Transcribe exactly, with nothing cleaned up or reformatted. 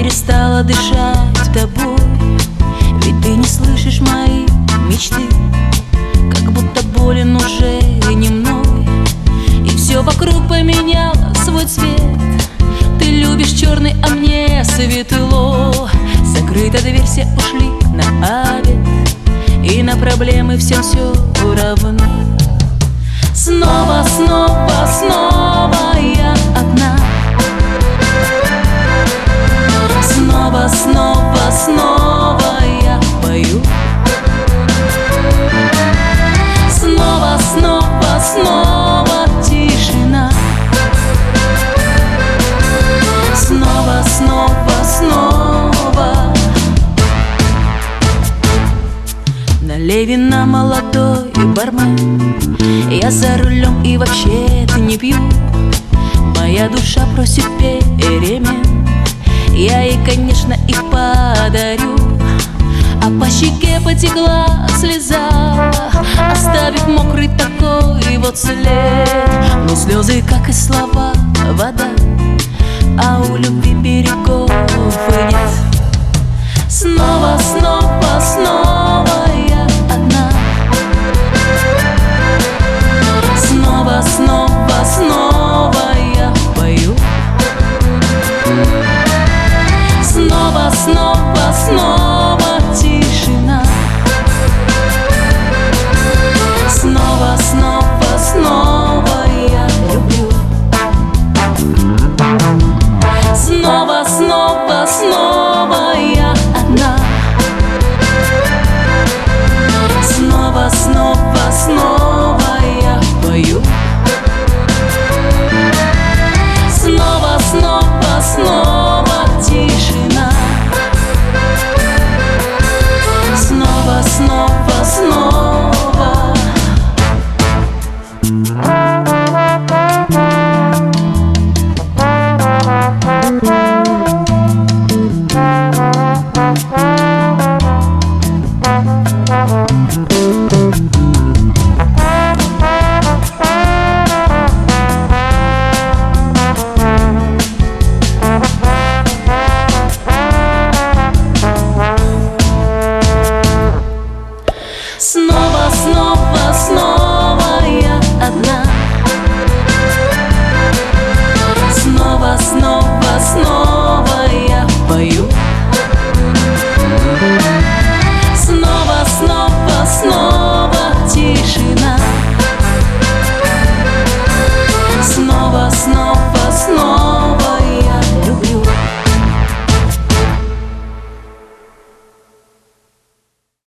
перестала дышать тобой, ведь ты не слышишь мои мечты, как будто болен уже не мной, и все вокруг поменяло свой цвет. Ты любишь черный, а мне светло. Закрыта дверь, все ушли на обед, и на проблемы всем все равно. Снова, снова, снова я одна. Снова, снова, снова я пою. Снова, снова, снова тишина. Снова, снова, снова. Налей вина, молодой бармен, я за рулем и вообще-то не пью. Моя душа просит перемен, я ей, конечно, их подарю. А по щеке потекла слеза, оставив мокрый такой вот след. Но слезы, как и слова, вода, а у любви